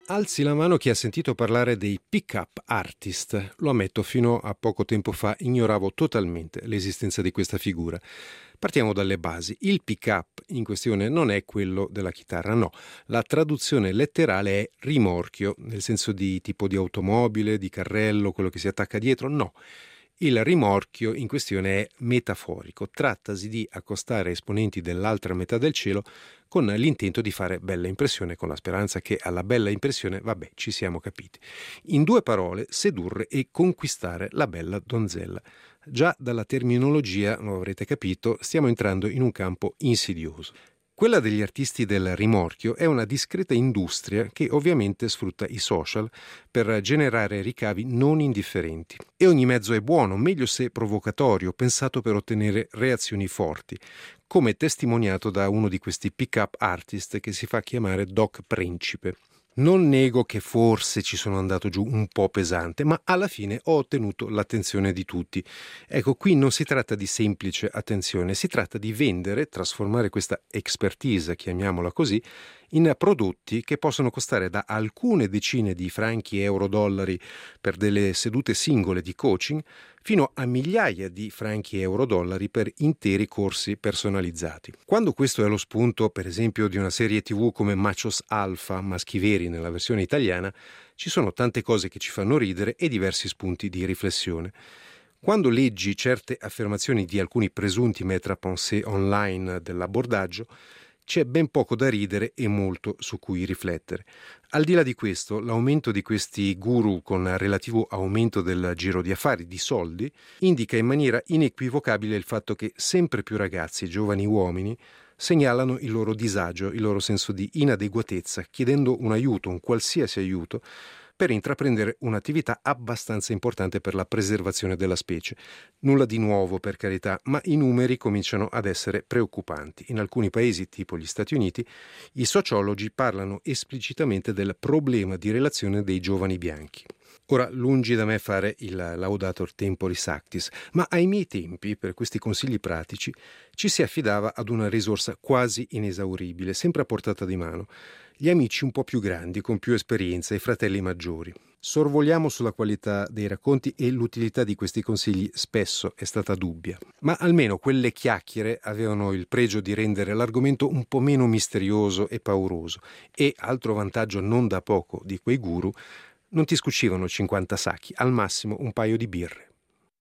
Alzi la mano chi ha sentito parlare dei pick-up artist. Lo ammetto, fino a poco tempo fa ignoravo totalmente l'esistenza di questa figura. Partiamo dalle basi. Il pick-up in questione non è quello della chitarra, no. La traduzione letterale è rimorchio, nel senso di tipo di automobile, di carrello, quello che si attacca dietro, no. Il rimorchio in questione è metaforico, trattasi di accostare esponenti dell'altra metà del cielo con l'intento di fare bella impressione, con la speranza che alla bella impressione, vabbè, ci siamo capiti. In due parole, sedurre e conquistare la bella donzella. Già dalla terminologia, lo avrete capito, stiamo entrando in un campo insidioso. Quella degli artisti del rimorchio è una discreta industria che ovviamente sfrutta i social per generare ricavi non indifferenti. E ogni mezzo è buono, meglio se provocatorio, pensato per ottenere reazioni forti, come testimoniato da uno di questi pick-up artist che si fa chiamare Doc Principe. Non nego che forse ci sono andato giù un po' pesante, ma alla fine ho ottenuto l'attenzione di tutti. Ecco, qui non si tratta di semplice attenzione, si tratta di vendere, trasformare questa expertise, chiamiamola così, in prodotti che possono costare da alcune decine di franchi, euro, dollari per delle sedute singole di coaching, fino a migliaia di franchi, euro, dollari per interi corsi personalizzati. Quando questo è lo spunto, per esempio, di una serie TV come Machos Alfa, Maschi Veri nella versione italiana, ci sono tante cose che ci fanno ridere e diversi spunti di riflessione. Quando leggi certe affermazioni di alcuni presunti maître à penser online dell'abbordaggio, c'è ben poco da ridere e molto su cui riflettere. Al di là di questo, l'aumento di questi guru con relativo aumento del giro di affari, di soldi, indica in maniera inequivocabile il fatto che sempre più ragazzi e giovani uomini segnalano il loro disagio, il loro senso di inadeguatezza, chiedendo un aiuto, un qualsiasi aiuto, per intraprendere un'attività abbastanza importante per la preservazione della specie. Nulla di nuovo, per carità, ma i numeri cominciano ad essere preoccupanti. In alcuni paesi, tipo gli Stati Uniti, i sociologi parlano esplicitamente del problema di relazione dei giovani bianchi. Ora, lungi da me fare il laudator temporis actis, ma ai miei tempi, per questi consigli pratici, ci si affidava ad una risorsa quasi inesauribile, sempre a portata di mano: gli amici un po' più grandi, con più esperienza, i fratelli maggiori. Sorvoliamo sulla qualità dei racconti e l'utilità di questi consigli spesso è stata dubbia, ma almeno quelle chiacchiere avevano il pregio di rendere l'argomento un po' meno misterioso e pauroso e, altro vantaggio non da poco di quei guru, non ti scucivano 50 sacchi, al massimo un paio di birre.